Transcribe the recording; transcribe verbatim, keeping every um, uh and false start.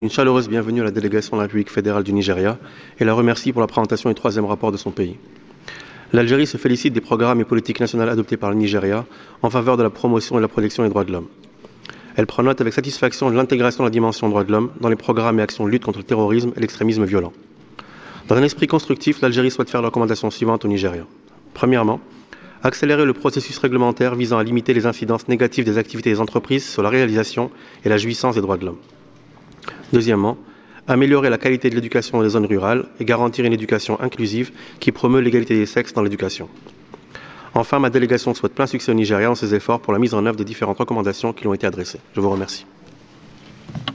Une chaleureuse bienvenue à la délégation de la République fédérale du Nigeria et la remercie pour la présentation du troisième rapport de son pays. L'Algérie se félicite des programmes et politiques nationales adoptés par le Nigeria en faveur de la promotion et de la protection des droits de l'homme. Elle prend note avec satisfaction de l'intégration de la dimension droits de l'homme dans les programmes et actions de lutte contre le terrorisme et l'extrémisme violent. Dans un esprit constructif, l'Algérie souhaite faire les recommandations suivantes au Nigeria. Premièrement, accélérer le processus réglementaire visant à limiter les incidences négatives des activités des entreprises sur la réalisation et la jouissance des droits de l'homme. Deuxièmement, améliorer la qualité de l'éducation dans les zones rurales et garantir une éducation inclusive qui promeut l'égalité des sexes dans l'éducation. Enfin, ma délégation souhaite plein succès au Nigeria dans ses efforts pour la mise en œuvre des différentes recommandations qui lui ont été adressées. Je vous remercie.